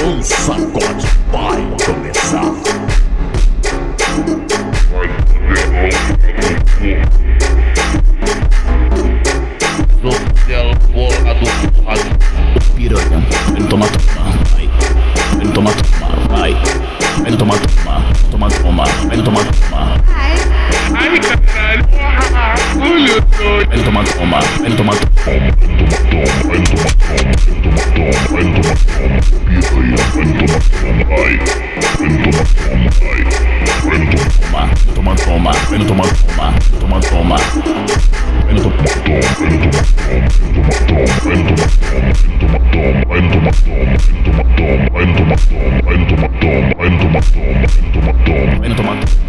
O sacode vai começar. Piranha, vem tomar toma, vai. Vem tomar toma, vai. Vem tomar toma, toma toma, vem tomar toma. Ai, caralho, olha doido. Vem tomar toma, vem tomar toma. Vem tomar toma, vem tomar toma. Toma toma, vem tomar toma. Vem tomar toma.